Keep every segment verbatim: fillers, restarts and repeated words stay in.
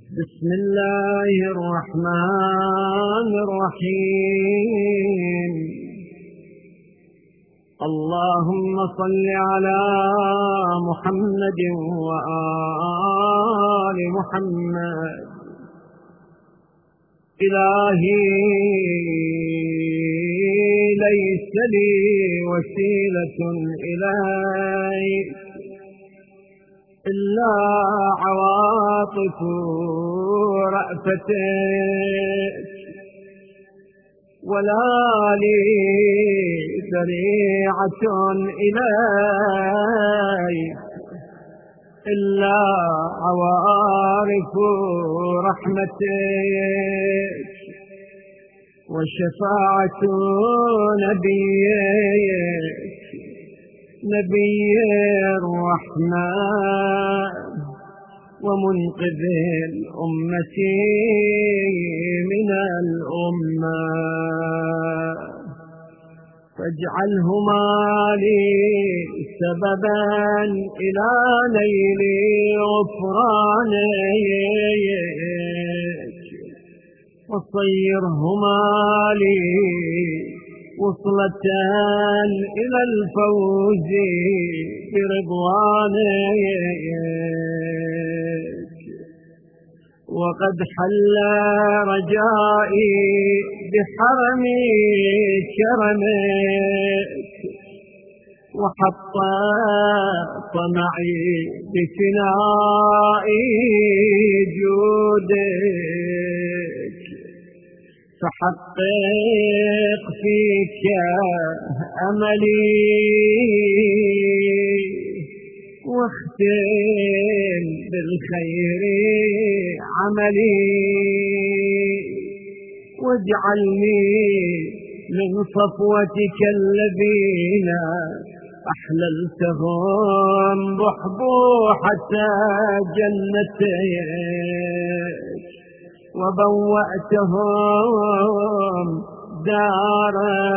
بسم الله الرحمن الرحيم. اللهم صل على محمد وآل محمد. إلهي ليس لي وسيلة إليك إلا عواطف رأفتك، ولا لي ذريعة إليك إلا عوارف رحمتك وشفاعة نبيك نبي الرحمة ومنقذ الأمة من الأمة، فاجعلهما لي سببا إلى نيل غفرانك، وصيرهما لي وصلة إلى الفوز برضوانك. وقد حل رجائي بحرم كرمك، وحط طمعي بفناء جودك، فحقق فيك أملي واختم بالخير عملي، واجعلني من صفوتك الذين أحللتهم بحبوحة جنتك، وبوأتهم دار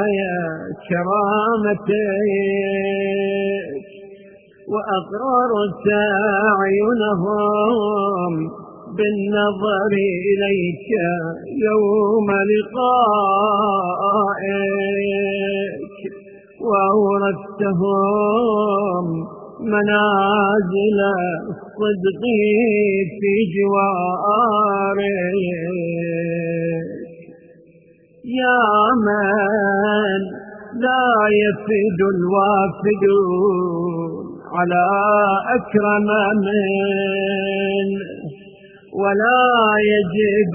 كرامتك، وأقررت أعينهم بالنظر إليك يوم لقائك، وأورثتهم منازل الصدق في جوارك. يا من لا يفد الوافدون على أكرم من، ولا يجد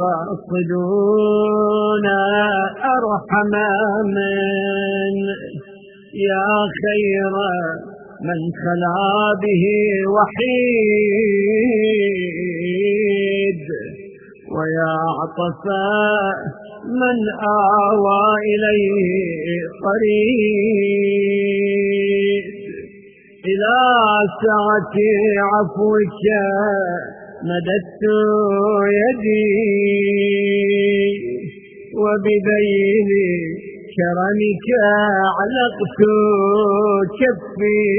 القاصدون أرحم من، يا خير من خلا به وحيد، ويا عطفا من آوى إليه قريب. إلى سعة عفوك مددت يدي، وبذيل كرمك علقت كفي،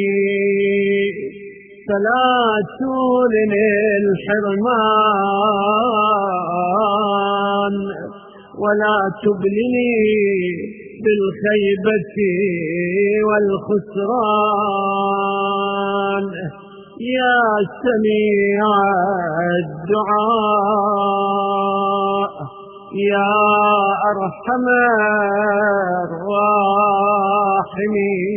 فلا تولني الحرمان ولا تبلني بالخيبة والخسران، يا سميع الدعاء يا أرحم الراحمين.